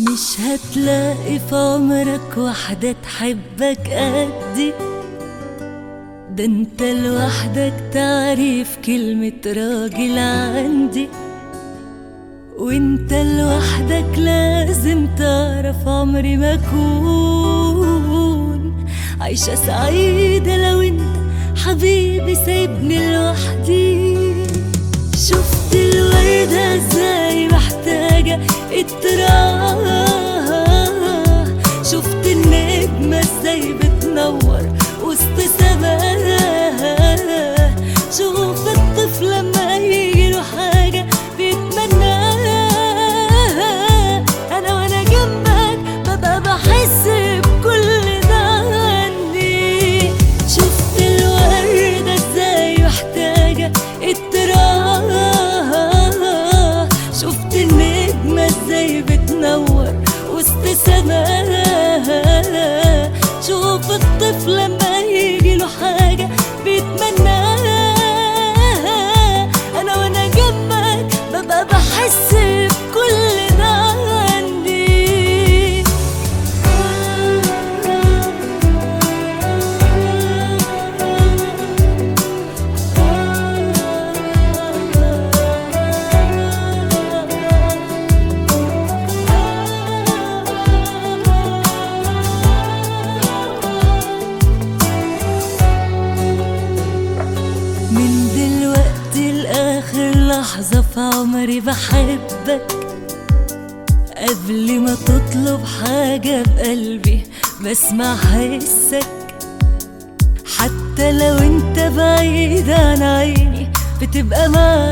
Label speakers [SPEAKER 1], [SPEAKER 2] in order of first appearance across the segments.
[SPEAKER 1] مش هتلاقي في عمرك واحدة تحبك قدي، ده انت لوحدك تعريف كلمة راجل عندي، وانت لوحدك لازم تعرف عمري ما اكون عايشة سعيدة لو انت حبيبي سايبني لوحدي. شفت الوردة ازاي محتاجة اتراها، شفت النجمة ازاي بتنور وسط سماها، شوف الطفل لما يجيله حاجة بيتمناها، انا وانا جنبك ببقى بحس بكل ده عني. شفت الوردة ازاي محتاجة اتراها، شفت النجمة ازاي بتنور وسط سماها، شوف الطفل لما يجيله حاجة بيتمناها، انا وانا جنبك ببقى بحس بكل ده عندي. من دلوقتي لآخر لحظة في عمري بحبك، قبل ما تطلب حاجة بقلبي بسمع حسك، حتى لو انت بعيد عن عيني بتبقى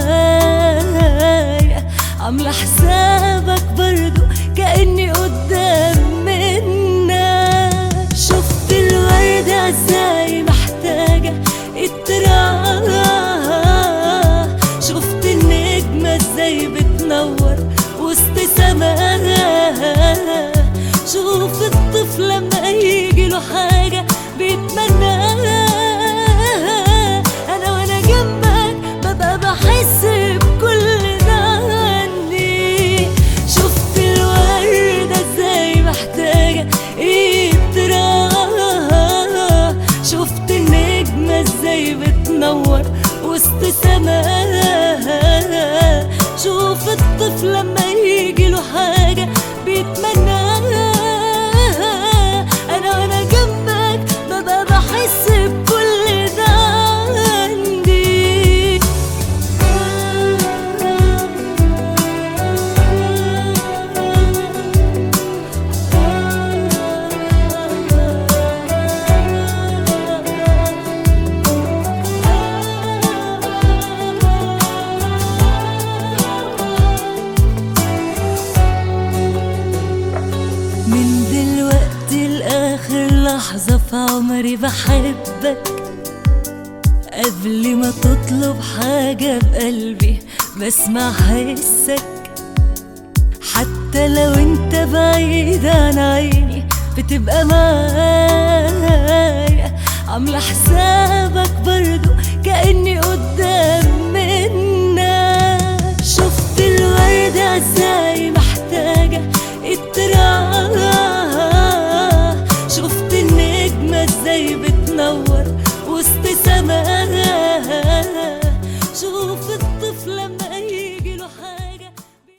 [SPEAKER 1] معايا، عاملة حسابك برضو كأني قدام منك. شفت الوردة ازاي محتاجة اتراها، شفت النجمة ازاي بتنور وسط سماها، شوف الطفل لما يجيله حاجة بيتمناها، انا وانا جنبك ببقى بحس بكل ده عني. شفت الوردة ازاي محتاجة اتراها، شفت النجمة ازاي بتنور وسط سماها، شوف الطفل لما يجيله حاجة بيتمناها، انا وانا جنبك ببقى بحس بكل ده عندي. من دلوقتي لآخر لحظة في عمري بحبك، قبل ما تطلب حاجة بقلبي بسمع حسك، حتى لو انت بعيد عن عيني بتبقى معايا، عاملة حسابك برضو كأني قدام منك. شفت الوردة ازاي محتاجة اتراها، شفت النجمة ازاي بتنور